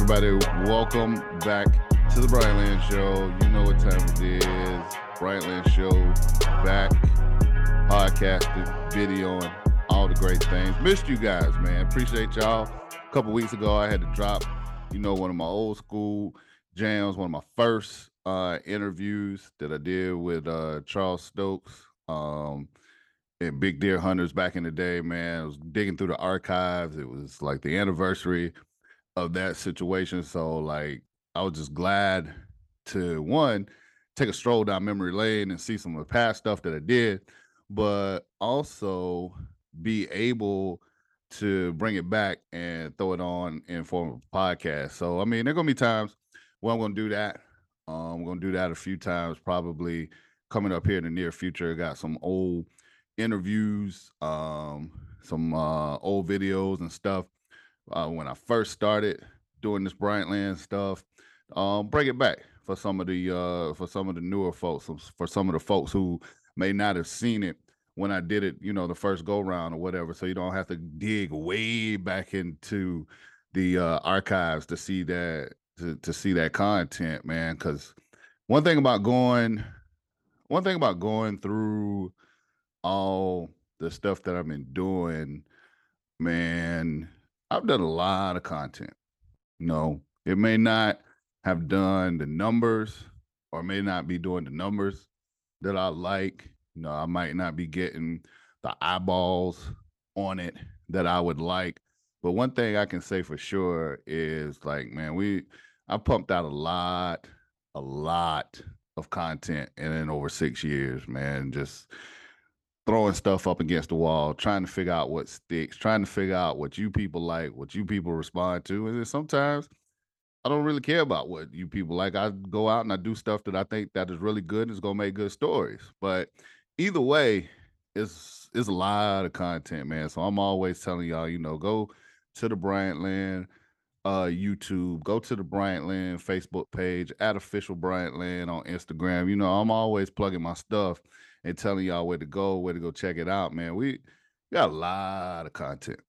everybody. Welcome back to the Brian Land Show. You know what time it is. Brian Land Show back, podcasting, videoing, all the great things. Missed you guys, man. Appreciate y'all. A couple weeks ago, I had to drop, one of my old school jams, one of my first interviews that I did with Charles Stokes and Big Deer Hunters back in the day, man. I was digging through the archives. It was like the anniversary of that situation. So like I was just glad to take a stroll down memory lane and see some of the past stuff that I did, but also be able to bring it back and throw it on in form of a podcast. So I mean, there are gonna be times where I'm gonna do that. I'm gonna do that a few times, probably coming up here in the near future. Got some old interviews, some old videos and stuff when I first started doing this Bryant Land stuff. Bring it back for some of the newer folks, for some of the folks who may not have seen it when I did it, the first go round or whatever. So you don't have to dig way back into the archives to see that to see that content, man. Because one thing about going through all the stuff that I've been doing, man, I've done a lot of content. It may not have done the numbers or may not be doing the numbers that I like. I might not be getting the eyeballs on it that I would like. But one thing I can say for sure is like, man, I pumped out a lot of content in over 6 years, man. Just throwing stuff up against the wall, trying to figure out what sticks, trying to figure out what you people like, what you people respond to. And then sometimes I don't really care about what you people like. I go out and I do stuff that I think that is really good and is gonna make good stories. But either way, it's a lot of content, man. So I'm always telling y'all, go to the Bryant Land YouTube, go to the Bryant Land Facebook page, at official Bryant Land on Instagram. I'm always plugging my stuff and telling y'all where to go check it out, man. We got a lot of content.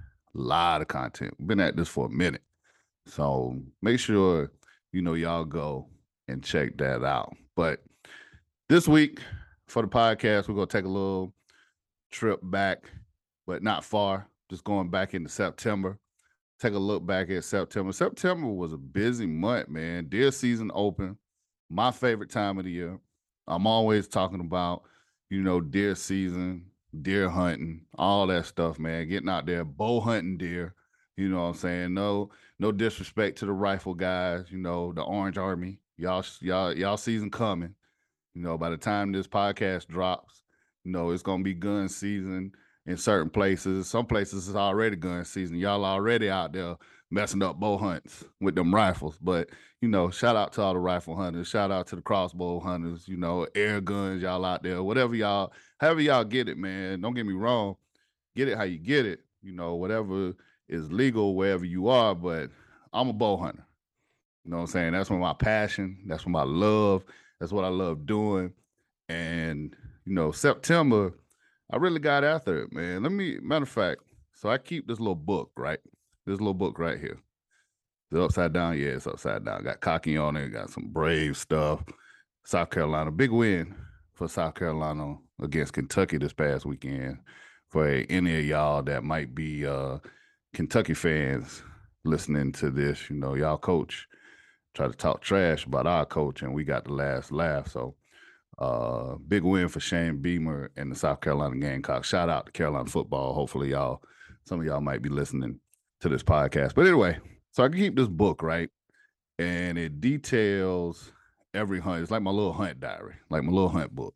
We've been at this for a minute. So make sure, y'all go and check that out. But this week for the podcast, we're going to take a little trip back, but not far, just going back into September. Take a look back at September. September was a busy month, man. Deer season open, my favorite time of the year. I'm always talking about, deer season, deer hunting, all that stuff, man. Getting out there, bow hunting deer. You know what I'm saying? No disrespect to the rifle guys, the Orange Army. Y'all season coming. By the time this podcast drops, it's gonna be gun season in certain places. Some places is already gun season. Y'all already out there messing up bow hunts with them rifles. But, shout out to all the rifle hunters. Shout out to the crossbow hunters, air guns, y'all out there. However y'all get it, man. Don't get me wrong. Get it how you get it. Whatever is legal wherever you are, but I'm a bow hunter. You know what I'm saying? That's my passion. That's what I love. That's what I love doing. And, September, I really got after it, man. Matter of fact, so I keep this little book, right? This little book right here. The upside down, yeah, it's upside down. Got cocky on it, got some brave stuff. South Carolina, big win for South Carolina against Kentucky this past weekend. For any of y'all that might be Kentucky fans listening to this, y'all coach try to talk trash about our coach, and we got the last laugh. So big win for Shane Beamer and the South Carolina Gamecocks. Shout out to Carolina football. Hopefully some of y'all might be listening to this podcast. But anyway, so I can keep this book, right? And it details every hunt. It's like my little hunt diary, like my little hunt book.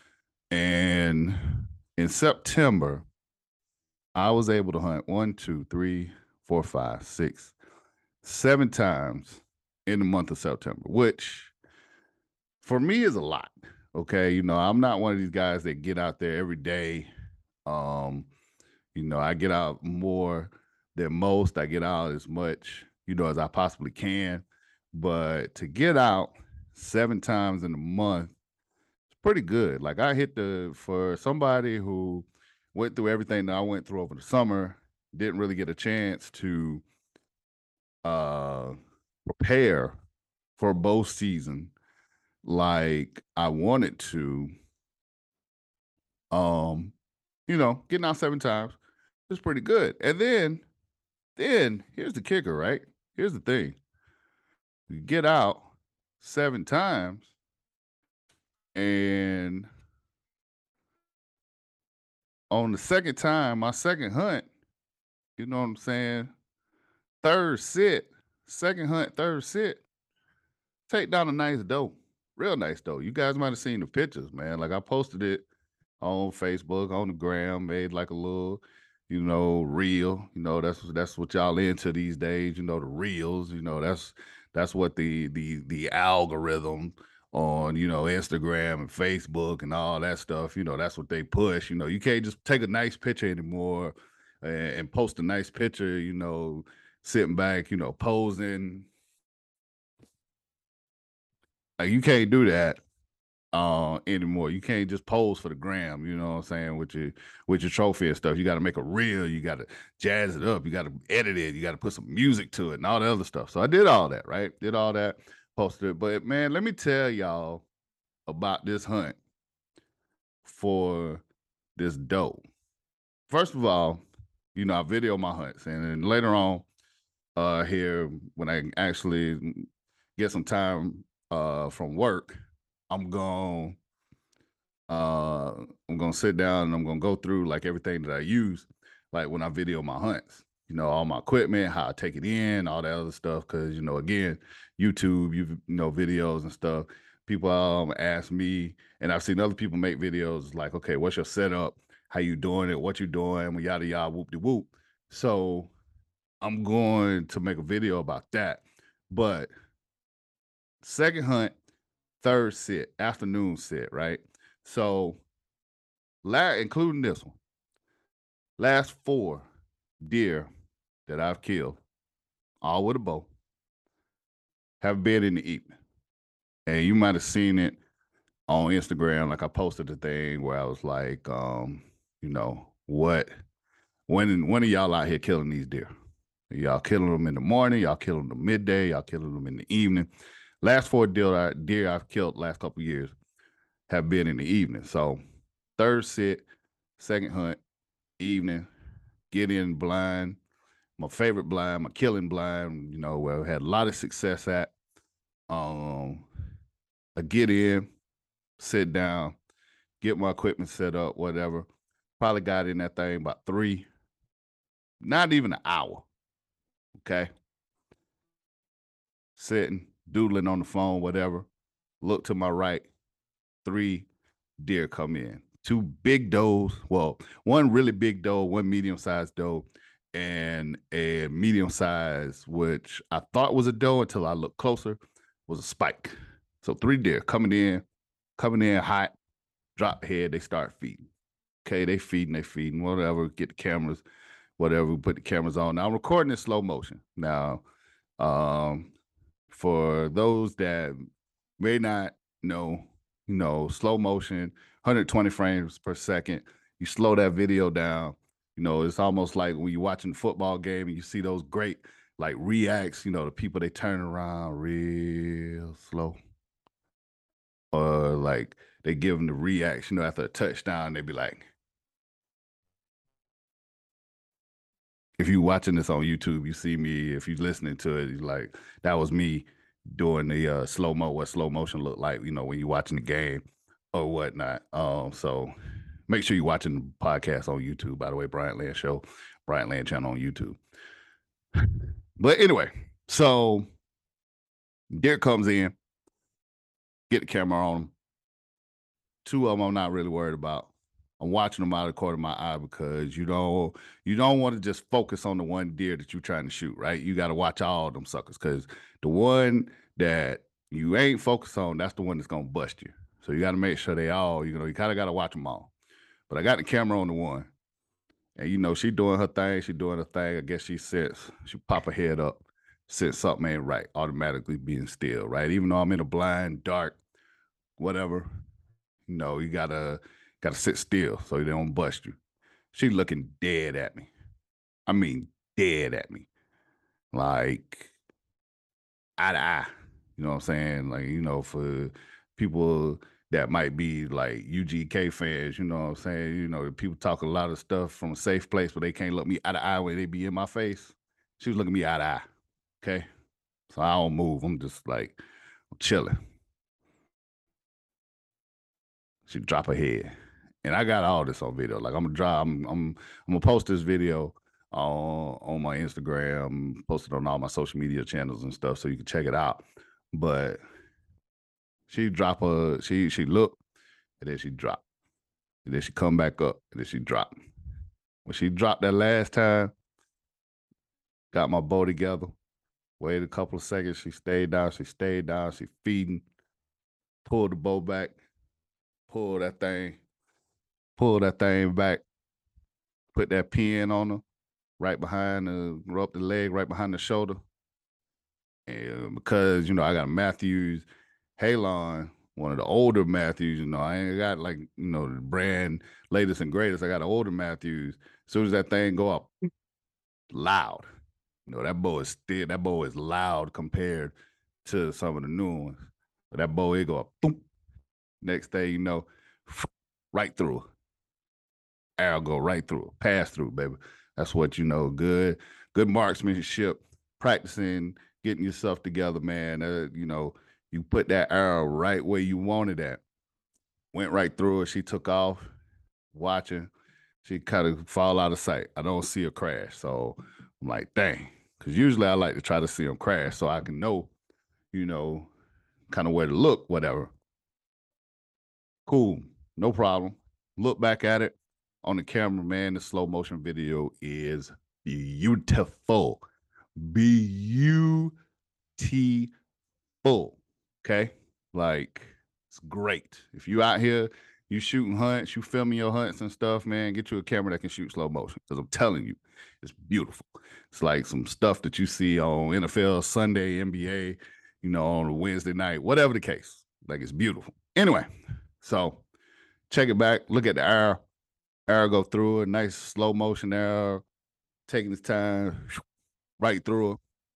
And in September, I was able to hunt 1, 2, 3, 4, 5, 6, 7 times in the month of September, which for me is a lot. Okay. I'm not one of these guys that get out there every day. I get out more than most. I get out as much, as I possibly can. But to get out 7 times in a month, it's pretty good. Like I hit for somebody who went through everything that I went through over the summer, didn't really get a chance to prepare for bow season like I wanted to, um, getting out 7 times is pretty good. And then here's the kicker, right? Here's the thing. You get out 7 times and on the second time, my second hunt, you know what I'm saying? Third sit, second hunt, third sit, take down a nice doe. Real nice doe. You guys might have seen the pictures, man. Like I posted it on Facebook, on the gram, made like a little, reel. That's what y'all into these days. The reels. That's what the algorithm on Instagram and Facebook and all that stuff. That's what they push. You can't just take a nice picture anymore and post a nice picture. Sitting back, posing. Like you can't do that anymore. You can't just pose for the gram, you know what I'm saying, with your trophy and stuff. You gotta make a reel, you gotta jazz it up, you gotta edit it, you gotta put some music to it and all the other stuff. So I did all that, right? Did all that, posted it. But man, let me tell y'all about this hunt for this doe. First of all, I video my hunts, and then later on, here when I actually get some time from work, I'm going I'm gonna sit down and I'm gonna go through like everything that I use, like when I video my hunts. All my equipment, how I take it in, all that other stuff. Because again, YouTube, videos and stuff. People ask me, and I've seen other people make videos like, okay, what's your setup? How you doing it? What you doing? Yada yada, whoop de whoop. So I'm going to make a video about that. But second hunt, third sit, afternoon sit, right? So including this one, last 4 deer that I've killed, all with a bow, have been in the evening. And you might have seen it on Instagram. Like I posted a thing where I was like, what when are y'all out here killing these deer? Y'all killing them in the morning, y'all killing them midday, y'all killing them in the evening. Last 4 deer I've killed last couple years have been in the evening. So third sit, second hunt, evening, get in blind. My favorite blind, my killing blind, where I had a lot of success at. I get in, sit down, get my equipment set up, whatever. Probably got in that thing about 3, not even an hour. Okay. Sitting, doodling on the phone, whatever. Look to my right, 3 deer come in. 2 big does. Well, one really big doe, one medium-sized doe, and a medium-sized, which I thought was a doe until I looked closer, was a spike. So 3 deer coming in hot, drop head, they start feeding. Okay, they feeding, whatever, get the cameras, whatever, put the cameras on. Now I'm recording in slow motion. Now, for those that may not know, slow motion, 120 frames per second, you slow that video down. It's almost like when you're watching a football game and you see those great like reacts, the people they turn around real slow. Or like they give them the reaction, after a touchdown, they be like, if you watching this on YouTube, you see me. If you're listening to it, you're like, that was me doing the what slow motion look like, when you're watching the game or whatnot. So make sure you're watching the podcast on YouTube, by the way, Bryant Land Show, Bryant Land channel on YouTube. But anyway, so deer comes in, get the camera on them. 2 of them I'm not really worried about. I'm watching them out of the corner of my eye because you don't want to just focus on the one deer that you're trying to shoot, right? You got to watch all them suckers because the one that you ain't focused on, that's the one that's gonna bust you. So you got to make sure they all, you kind of got to watch them all. But I got the camera on the one, and she doing her thing. She doing her thing. I guess she pop her head up, sense something ain't right, automatically being still, right? Even though I'm in a blind, dark, whatever, you gotta sit still so they don't bust you. She looking dead at me. I mean, dead at me. Like, eye to eye. You know what I'm saying? Like, for people that might be like UGK fans, you know what I'm saying? People talk a lot of stuff from a safe place, but they can't look me eye to eye when they be in my face. She was looking me eye to eye. Okay. So I don't move. I'm just like, I'm chilling. She drop her head. And I got all this on video. Like I'm gonna post this video on my Instagram, post it on all my social media channels and stuff so you can check it out. But she look, and then she drop. And then she come back up, and then she drop. When she dropped that last time, got my bow together, waited a couple of seconds, she stayed down, she feeding, pulled the bow back, pulled pull that thing back, put that pin on her, right behind up the leg, right behind the shoulder. And because, I got a Matthews Halon, one of the older Matthews, I ain't got like, the brand latest and greatest. I got an older Matthews. As soon as that thing go up, loud. That bow is loud compared to some of the new ones. But that bow, it go up, boom. Next thing you know, right through. Arrow go right through, pass through, baby. That's what good marksmanship, practicing, getting yourself together, man. You put that arrow right where you wanted at. Went right through it. She took off, watching. She kind of fall out of sight. I don't see her crash. So I'm like, dang. Because usually I like to try to see them crash so I can know, kind of where to look, whatever. Cool. No problem. Look back at it on the camera, man. The slow motion video is beautiful. Beautiful. Okay. Like, it's great. If you out here, you shooting hunts, you filming your hunts and stuff, man, get you a camera that can shoot slow motion. Because I'm telling you, it's beautiful. It's like some stuff that you see on NFL Sunday, NBA, on a Wednesday night, whatever the case. Like, it's beautiful. Anyway, so check it back. Look at the arrow. Arrow go through a nice slow motion arrow, taking its time, right through it.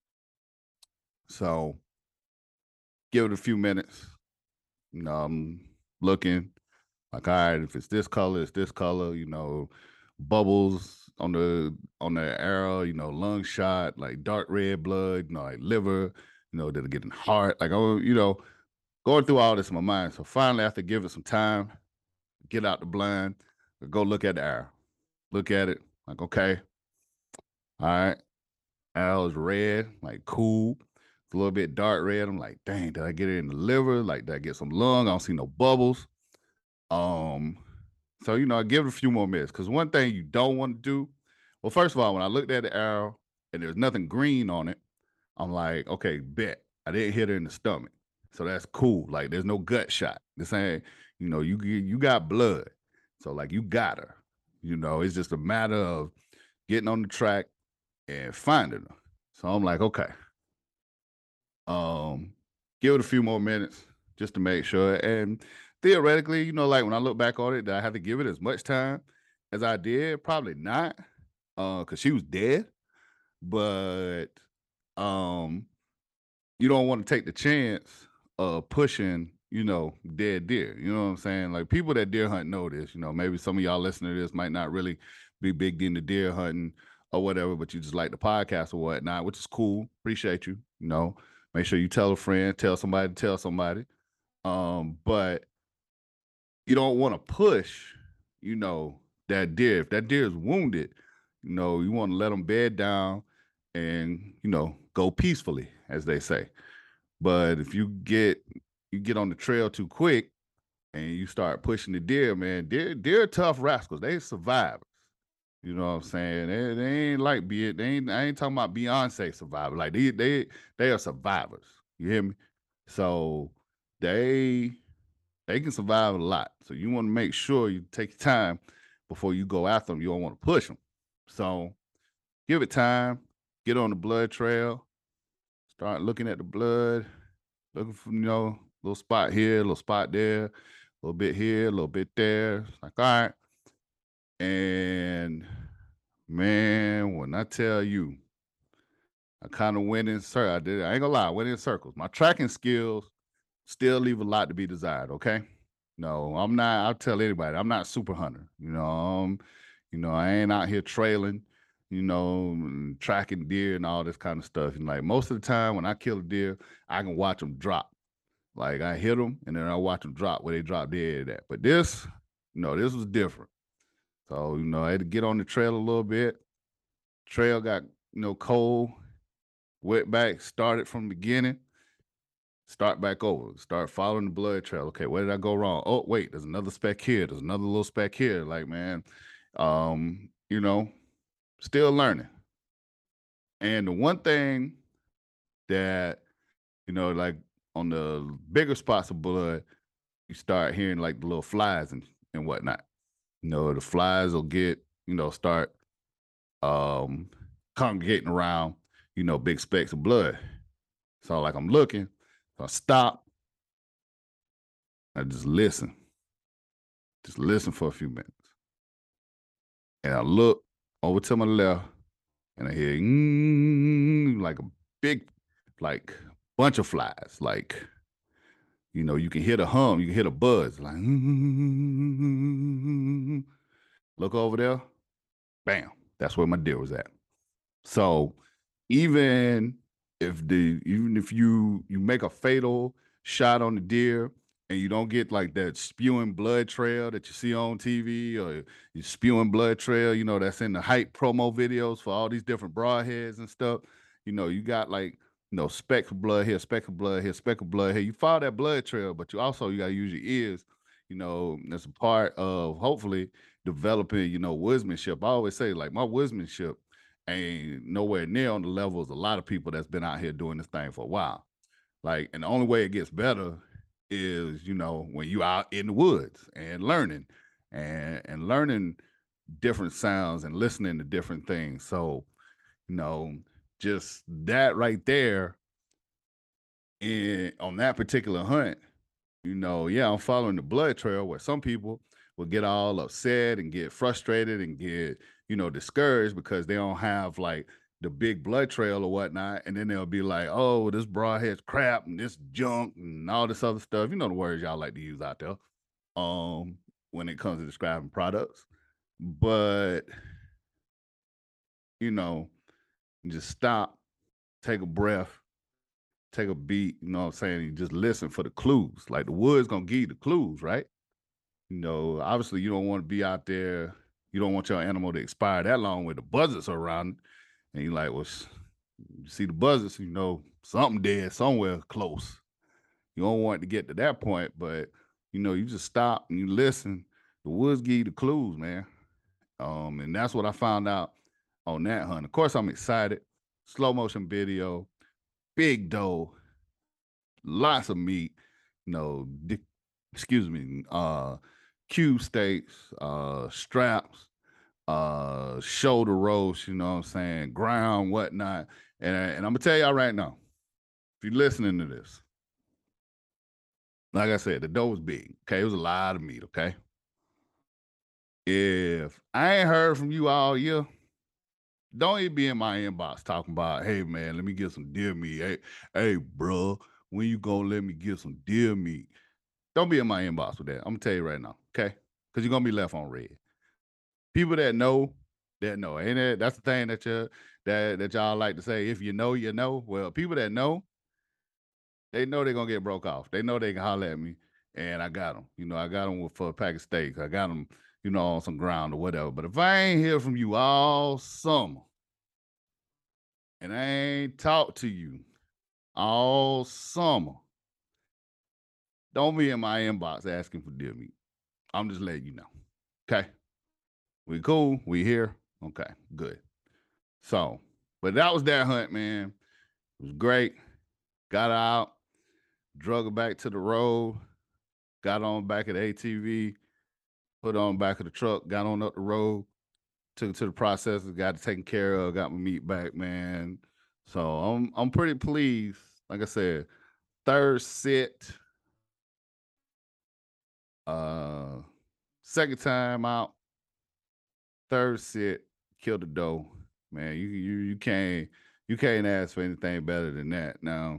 So give it a few minutes. I'm looking like, all right, if it's this color, it's this color. Bubbles on the arrow. Lung shot, like dark red blood. Like liver. That are getting heart. Like, oh, going through all this in my mind. So finally, after giving some time, get out the blind, go look at the arrow. Look at it. Like, okay, all right. Arrow is red, like cool. It's a little bit dark red. I'm like, dang, did I get it in the liver? Like, did I get some lung? I don't see no bubbles. So I give it a few more minutes. Because one thing you don't want to do, well, first of all, when I looked at the arrow and there's nothing green on it, I'm like, okay, bet. I didn't hit her in the stomach. So that's cool. Like, there's no gut shot. This ain't, you got blood. So like, you got her. It's just a matter of getting on the track and finding her. So I'm like, okay. Give it a few more minutes just to make sure. And theoretically, like when I look back on it, did I have to give it as much time as I did? Probably not. Because she was dead. But you don't want to take the chance of pushing, dead deer. You know what I'm saying? Like, people that deer hunt know this. Maybe some of y'all listening to this might not really be big into deer hunting or whatever, but you just like the podcast or whatnot, which is cool. Appreciate you. Make sure you tell a friend, tell somebody to tell somebody. But you don't want to push, that deer. If that deer is wounded, you want to let them bed down and, go peacefully, as they say. But if you get on the trail too quick and you start pushing the deer, man, deer are tough rascals. They survivors. You know what I'm saying? They ain't like I ain't talking about Beyonce survivors. Like, they are survivors. You hear me? So they can survive a lot. So you want to make sure you take your time before you go after them. You don't want to push them. So give it time. Get on the blood trail. Start looking at the blood. Looking for, little spot here, little spot there, a little bit here, a little bit there. It's like, all right. And man, when I tell you, I kind of went in circles. I ain't gonna lie, I went in circles. My tracking skills still leave a lot to be desired. Okay. No, I'm not. I'll tell anybody, I'm not super hunter. I ain't out here trailing, and tracking deer and all this kind of stuff. And like most of the time, when I kill a deer, I can watch them drop. Like I hit them, and then I watch them drop where they drop dead at. But this, this was different. So I had to get on the trail a little bit. Trail got cold, went back, started from the beginning. Start back over. Start following the blood trail. Okay, where did I go wrong? Oh, wait, there's another speck here. There's another little speck here. Like, man, um, you know, still learning. And the one thing that, like on the bigger spots of blood, you start hearing like the little flies and whatnot. The flies will get, start congregating around, big specks of blood. So like I'm looking, so I stop. I just listen. Just listen for a few minutes. And I look over to my left and I hear like a big, like bunch of flies. Like, you can hear the hum, you can hear the buzz. Like, look over there. Bam. That's where my deer was at. So even if you make a fatal shot on the deer and you don't get like that spewing blood trail that you see on TV, or you spewing blood trail, that's in the hype promo videos for all these different broadheads and stuff. You got like, speck of blood here, speck of blood here, speck of blood here. You follow that blood trail, but you got to use your ears. That's a part of hopefully developing, woodsmanship. I always say like my woodsmanship ain't nowhere near on the levels a lot of people that's been out here doing this thing for a while. Like, and the only way it gets better is, when you out in the woods and learning and learning different sounds and listening to different things. So, just that right there on that particular hunt, yeah, I'm following the blood trail where some people will get all upset and get frustrated and get, discouraged because they don't have like the big blood trail or whatnot. And then they'll be like, oh, this broadhead's crap and this junk and all this other stuff. You know the words y'all like to use out there when it comes to describing products. But, just stop, take a breath, take a beat, you know what I'm saying? You just listen for the clues. Like the wood's gonna give you the clues, right? Obviously you don't want to be out there. You don't want your animal to expire that long where the buzzards are around. And you're like, well, you see the buzzards, something dead somewhere close. You don't want to get to that point, but you just stop and you listen. The woods give you the clues, man. And that's what I found out on that hunt. Of course, I'm excited. Slow motion video, big doe, lots of meat, excuse me, cube steaks, straps, shoulder roast, you know what I'm saying, ground, whatnot. And I'm gonna tell y'all right now, if you're listening to this, like I said, the dough was big. Okay, it was a lot of meat. Okay, if I ain't heard from you all year, don't even be in my inbox talking about, hey man, let me get some deer meat. Hey, bro, when you gonna let me get some deer meat? Don't be in my inbox with that. I'm gonna tell you right now, okay? Because you're gonna be left on red. People that know, ain't it? That's the thing that y'all like to say. If you know, you know. Well, people that know, they know they're gonna get broke off. They know they can holler at me, and I got them. I got them for a pack of steaks. I got them, on some ground or whatever. But if I ain't hear from you all summer, and I ain't talked to you all summer, don't be in my inbox asking for deer meat. I'm just letting you know. Okay. We cool. We here. Okay, good. So, but that was that hunt, man. It was great. Got out, drug her back to the road, got on back of the ATV, put on back of the truck, got on up the road, took it to the processor, got it taken care of, got my meat back, man. So I'm pretty pleased. Like I said, third sit, second time out, third sit, killed the doe. Man, you can't You can't ask for anything better than that. Now,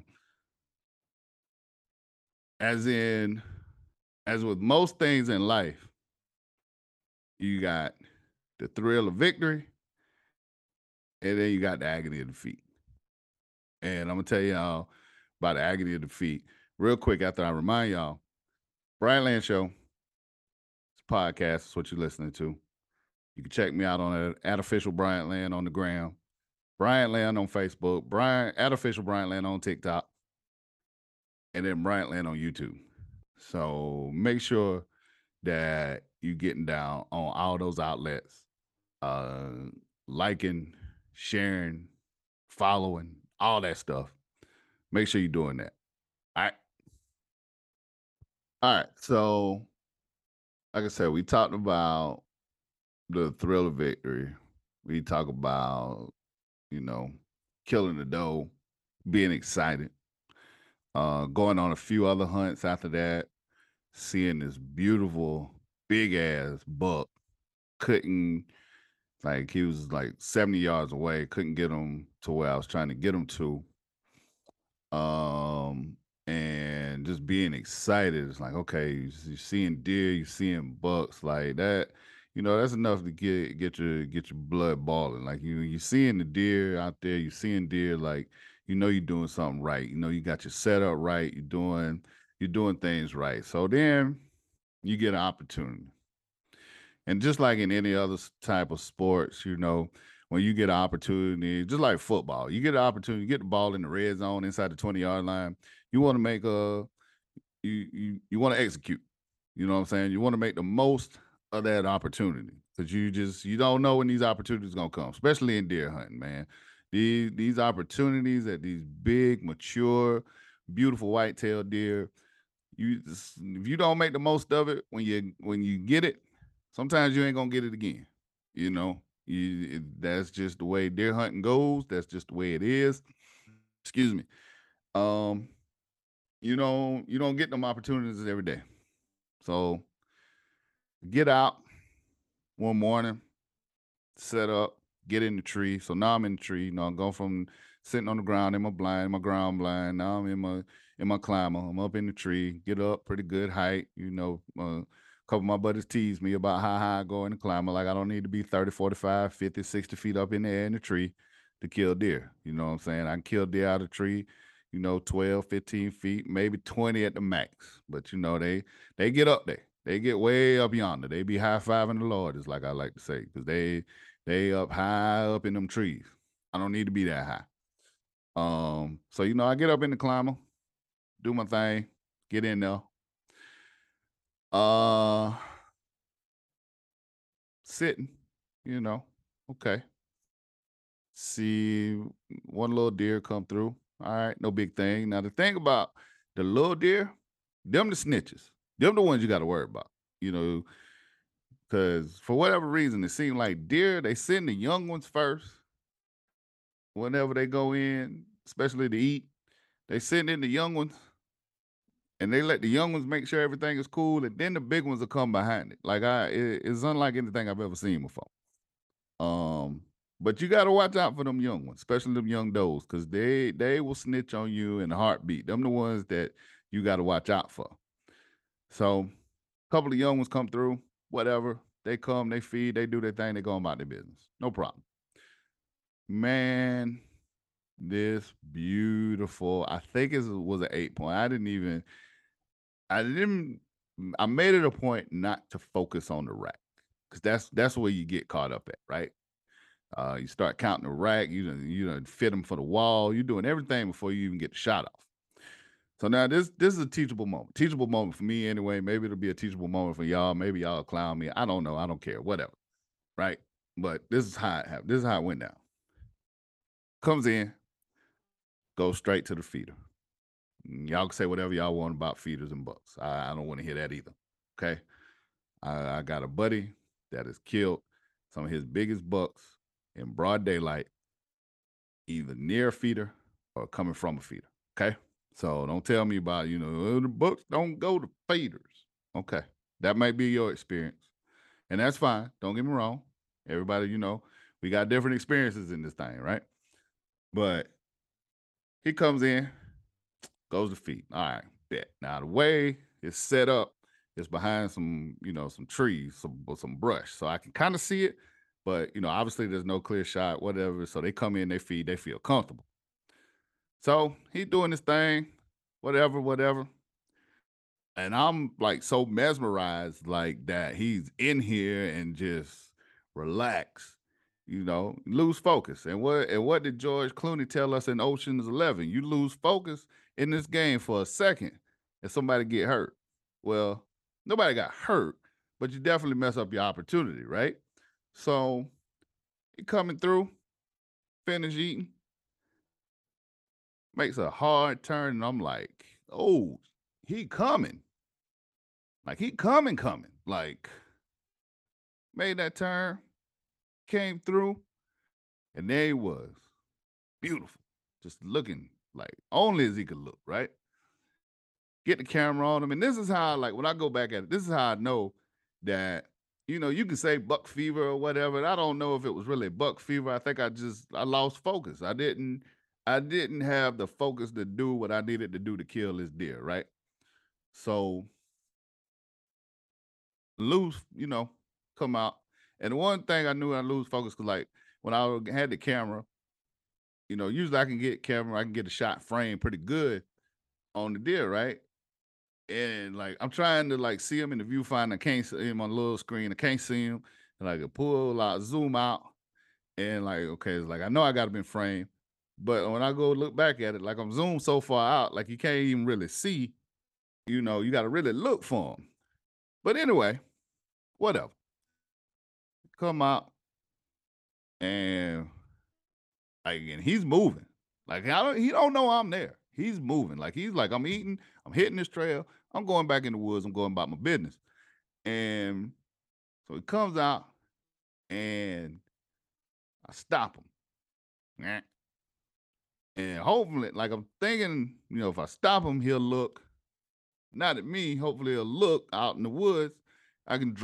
as in, as with most things in life, you got the thrill of victory, and then you got the agony of defeat. And I'm gonna tell y'all about the agony of defeat real quick after I remind y'all. Brian Land Show, it's podcast. Is what you're listening to. You can check me out on it at official Bryant Land on the gram, Bryant Land on Facebook, Brian at official Bryant Land on TikTok, and then Bryant Land on YouTube. So make sure that you getting down on all those outlets, uh, liking, sharing, following, all that stuff. Make sure you're doing that. All right. All right. So, like I said, we talked about the thrill of victory. We talk about, you know, killing the doe, being excited, going on a few other hunts after that, seeing this beautiful big ass buck. Couldn't, like, he was like 70 yards away, couldn't get him to where I was trying to get him to. Um, and just being excited. It's like, okay, you're seeing deer, you're seeing bucks like that. You know, that's enough to get your blood boiling. Like you're seeing the deer out there, you're seeing deer, like you know you're doing something right. You know you got your setup right. You're doing things right. So then you get an opportunity. And just like in any other type of sports, you know, when you get an opportunity, just like football, you get an opportunity, you get the ball in the red zone inside the 20-yard line. You want to make a you want to execute. You know what I'm saying? You want to make the most of that opportunity because you don't know when these opportunities gonna come, especially in deer hunting, man. These opportunities at these big, mature, beautiful white-tailed deer, if you don't make the most of it when you get it, sometimes you ain't gonna get it again. You know, that's just the way deer hunting goes. That's just the way it is. Excuse me. Um, you don't get them opportunities every day. So get out one morning, set up, get in the tree. So now I'm in the tree. You know, I'm going from sitting on the ground in my blind, my ground blind. Now I'm in my climber. I'm up in the tree. Get up, pretty good height. You know, a couple of my buddies tease me about how high I go in the climber. Like I don't need to be 30, 45, 50, 60 feet up in the air in the tree to kill deer. You know what I'm saying? I can kill deer out of the tree. 12, 15 feet, maybe 20 at the max. But they get up there. They get way up yonder. They be high fiving the Lord, is like I like to say, because they up high up in them trees. I don't need to be that high. So I get up in the climber, do my thing, get in there. Uh Sitting, you know, okay. See one little deer come through. All right, no big thing. Now the thing about the little deer, them the snitches. Them the ones you gotta worry about. You know, because for whatever reason, it seems like deer, they send the young ones first whenever they go in, especially to eat. They send in the young ones and they let the young ones make sure everything is cool, and then the big ones will come behind it. Like it's unlike anything I've ever seen before. Um, but you got to watch out for them young ones, especially them young does, because they will snitch on you in a heartbeat. Them the ones that you got to watch out for. So, a couple of young ones come through, whatever. They come, they feed, they do their thing, they go about their business. No problem. Man, this beautiful. I think it was an 8 point. I made it a point not to focus on the rack because that's where you get caught up at, right? You start counting the rack, you fit them for the wall, you're doing everything before you even get the shot off. So now this is a teachable moment. Teachable moment for me anyway. Maybe it'll be a teachable moment for y'all. Maybe y'all clown me. I don't know. I don't care. Whatever. Right? But this is how it happened. This is how it went down. Comes in, goes straight to the feeder. Y'all can say whatever y'all want about feeders and bucks. I don't want to hear that either. Okay. I got a buddy that has killed some of his biggest bucks in broad daylight, either near a feeder or coming from a feeder. Okay. So don't tell me about, the bucks don't go to feeders. Okay. That might be your experience. And that's fine. Don't get me wrong. Everybody, we got different experiences in this thing, right? But he comes in, goes to feed. All right, bet. Now the way it's set up is behind some, some trees, some brush, so I can kind of see it. But obviously there's no clear shot, whatever. So they come in, they feed, they feel comfortable. So he doing his thing, whatever, whatever. And I'm like so mesmerized, like that he's in here and just relax, lose focus. And what did George Clooney tell us in Ocean's 11? You lose focus in this game for a second and somebody get hurt. Well, nobody got hurt, but you definitely mess up your opportunity, right? So he coming through, finish eating, makes a hard turn, and I'm like, oh, he coming. Like he coming. Like made that turn, came through, and there he was. Beautiful. Just looking like only as he could look, right? Get the camera on him. And this is how, like, when I go back at it, this is how I know that, you can say buck fever or whatever. And I don't know if it was really buck fever. I think I lost focus. I didn't have the focus to do what I needed to do to kill this deer, right? So lose, come out. And the one thing I knew I lose focus because, like, when I had the camera, usually I can get camera, I can get a shot frame pretty good on the deer, right? And like I'm trying to like see him in the viewfinder, I can't see him on the little screen, I can't see him. And like I pull out, zoom out, and like, okay, it's like I know I got him in frame, but when I go look back at it, like I'm zoomed so far out, like you can't even really see, you got to really look for him. But anyway, whatever. Come out and like, and he's moving. Like he don't know I'm there. He's moving. Like he's like, I'm eating, I'm hitting this trail, I'm going back in the woods, I'm going about my business. And so he comes out and I stop him. Nah. And hopefully, like I'm thinking, if I stop him, he'll look not at me. Hopefully he'll look out in the woods. I can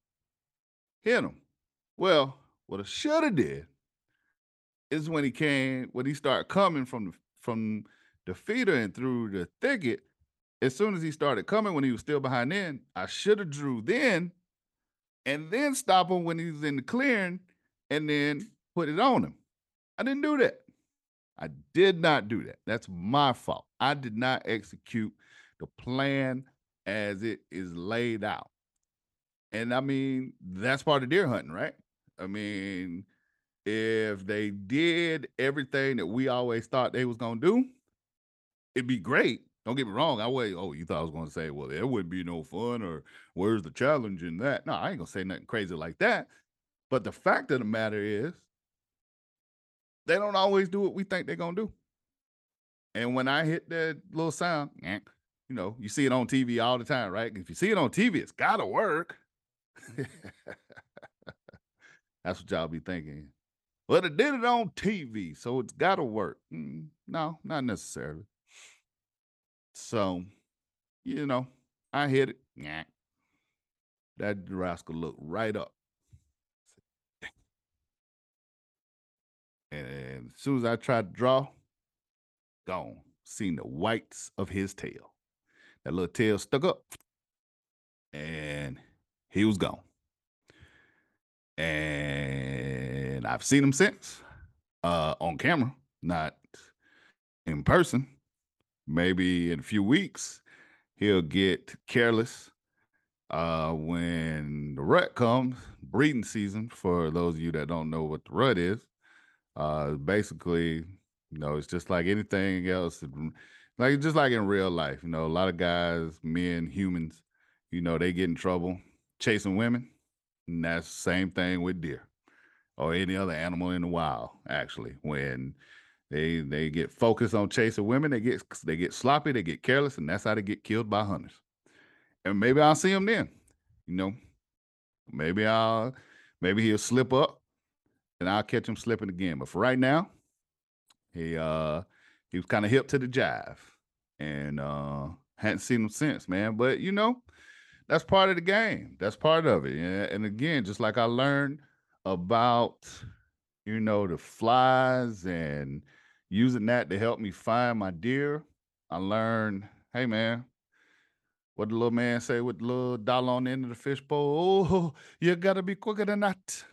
hit him. Well, what I should have did is when he started coming from the feeder and through the thicket. As soon as he started coming, when he was still behind then, I should have drew then, and then stop him when he was in the clearing, and then put it on him. I didn't do that. I did not do that. That's my fault. I did not execute the plan as it is laid out. And I mean, that's part of deer hunting, right? I mean, if they did everything that we always thought they was gonna do, it'd be great. Don't get me wrong. You thought I was gonna say, well, there wouldn't be no fun, or where's the challenge in that? No, I ain't gonna say nothing crazy like that. But the fact of the matter is, they don't always do what we think they're gonna do. And when I hit that little sound, you see it on TV all the time, right? If you see it on TV, it's gotta work. That's what y'all be thinking. Well, they did it on TV, so it's gotta work. No, not necessarily. So, I hit it. That rascal looked right up. And as soon as I tried to draw, gone. Seen the whites of his tail. That little tail stuck up, and he was gone. And I've seen him since, on camera, not in person. Maybe in a few weeks, he'll get careless when the rut comes, breeding season. For those of you that don't know what the rut is, basically, it's just like anything else, like just like in real life. A lot of guys, men, humans, they get in trouble chasing women, and that's the same thing with deer or any other animal in the wild. Actually, when they get focused on chasing women, they get sloppy, they get careless, and that's how they get killed by hunters. And maybe I'll see him then. You know, maybe maybe he'll slip up, and I'll catch him slipping again. But for right now, he was kind of hip to the jive, and hadn't seen him since, man. But that's part of the game. That's part of it. And again, just like I learned about the flies and using that to help me find my deer, I learned, hey man, what the little man say with the little dollar on the end of the fishbowl? Oh, you gotta be quicker than that.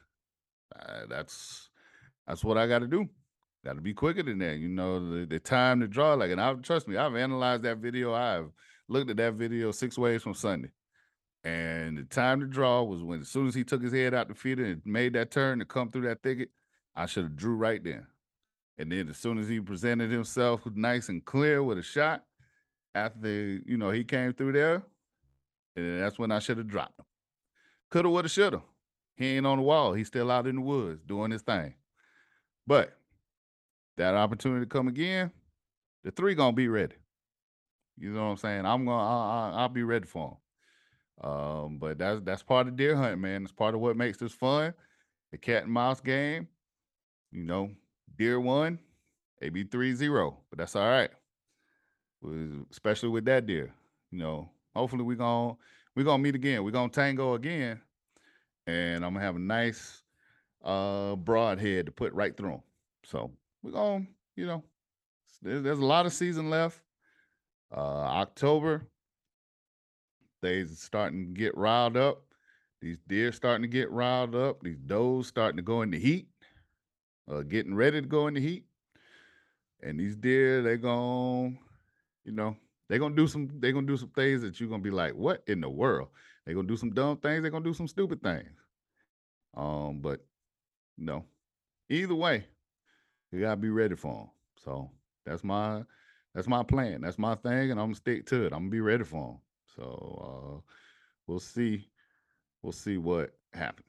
That's what I got to do. Got to be quicker than that. The time to draw. And trust me, I've analyzed that video. I've looked at that video 6 ways from Sunday. And the time to draw was when, as soon as he took his head out the feeder and made that turn to come through that thicket, I should have drew right then. And then as soon as he presented himself nice and clear with a shot, after he came through there, and that's when I should have dropped him. Coulda, woulda, shoulda. He ain't on the wall. He's still out in the woods doing his thing. But that opportunity to come again, the 3 gonna be ready. You know what I'm saying? I'll be ready for them. But that's part of deer hunting, man. It's part of what makes this fun. The cat and mouse game. Deer won, AB 3-0, but that's all right. Especially with that deer. Hopefully we're gonna meet again. We're gonna tango again, and I'm gonna have a nice broadhead to put right through them. So we're gonna, there's a lot of season left. October, they starting to get riled up. These deer starting to get riled up. These does starting to go in the heat, getting ready to go in the heat. And these deer, they're gonna do some things that you're gonna be like, what in the world? They're gonna do some dumb things, they're gonna do some stupid things. But either way, you gotta be ready for them. So that's my plan. That's my thing, and I'm gonna stick to it. I'm gonna be ready for them. So we'll see what happens.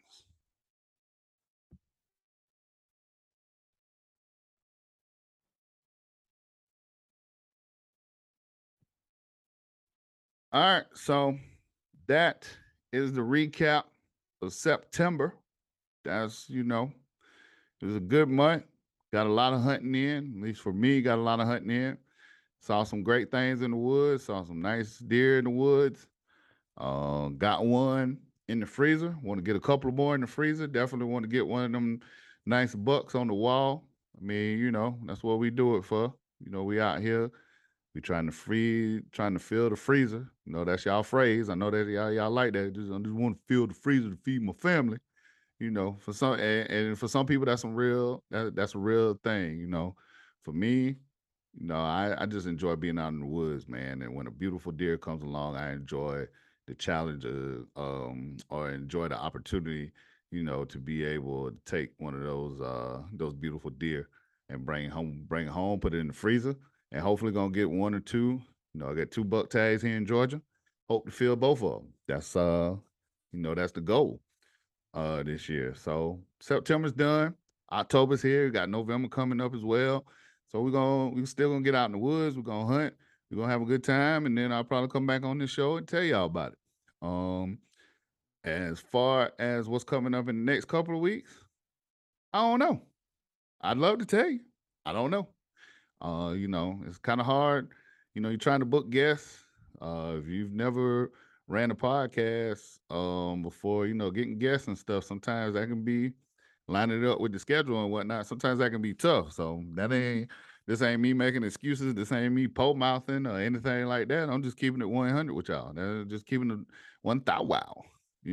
All right, so that is the recap of September. That's it was a good month. Got a lot of hunting in, at least for me, got a lot of hunting in. Saw some great things in the woods, saw some nice deer in the woods. Got one in the freezer. Want to get a couple more in the freezer. Definitely want to get one of them nice bucks on the wall. I mean, that's what we do it for. We out here, we trying to fill the freezer. That's y'all phrase. I know that y'all like that. I just want to fill the freezer to feed my family. For some and for some people that's a real thing. For me, I just enjoy being out in the woods, man. And when a beautiful deer comes along, I enjoy the challenge or enjoy the opportunity, to be able to take one of those beautiful deer and bring it home, put it in the freezer, and hopefully gonna get 1 or 2. I got 2 buck tags here in Georgia. Hope to fill both of them. That's that's the goal this year. So September's done. October's here. Got November coming up as well. So we're still gonna get out in the woods. We're gonna hunt. We're gonna have a good time, and then I'll probably come back on this show and tell y'all about it. As far as what's coming up in the next couple of weeks, I don't know. I'd love to tell you. I don't know. It's kind of hard. You're trying to book guests. If you've never ran a podcast before, getting guests and stuff, sometimes that can be lining it up with the schedule and whatnot. Sometimes that can be tough. So this ain't me making excuses. This ain't me pole mouthing or anything like that. I'm just keeping it 100 with y'all. Just keeping it 1,000. Wow.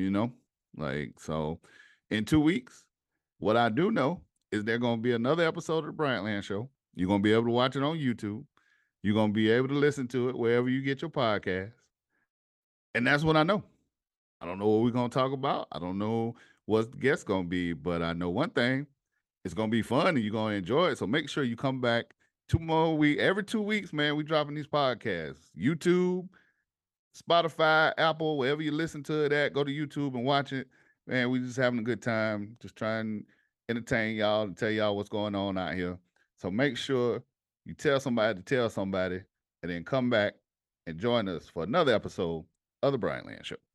So in 2 weeks, what I do know is there's going to be another episode of the Bryant Land Show. You're going to be able to watch it on YouTube. You're going to be able to listen to it wherever you get your podcast. And that's what I know. I don't know what we're going to talk about. I don't know what the guest's going to be, but I know one thing. It's going to be fun and you're going to enjoy it. So make sure you come back 2 more weeks. Every 2 weeks, man, we dropping these podcasts. YouTube, Spotify, Apple, wherever you listen to it at, go to YouTube and watch it. Man, we just having a good time. Just trying to entertain y'all and tell y'all what's going on out here. So make sure you tell somebody to tell somebody and then come back and join us for another episode of the Bryant Land Show.